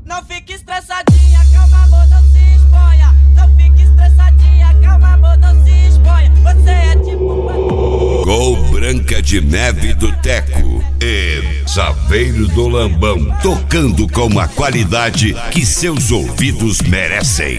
Não fique estressadinha, calma amor, não se exponha. Não fique estressadinha, calma amor, não se exponha. Você é tipo Gol Branca de Neve do Teco e Saveiro do Lambão, tocando com a qualidade que seus ouvidos merecem.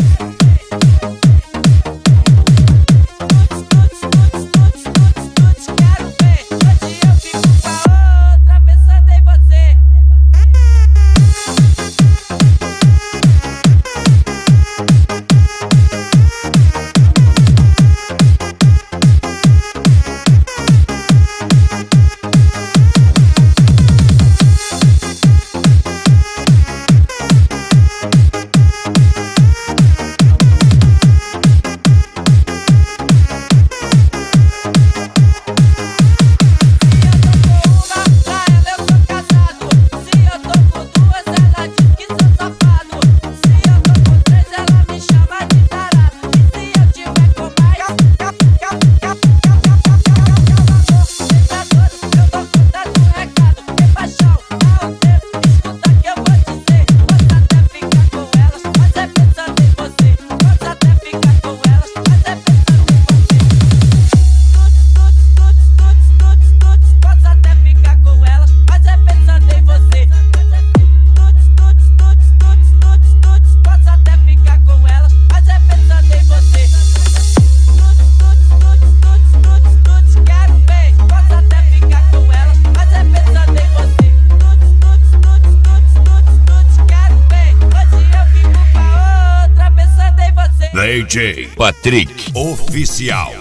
DJ Patrick Oficial.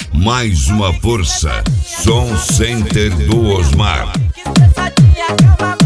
Mais uma força, Som Center do Osmar.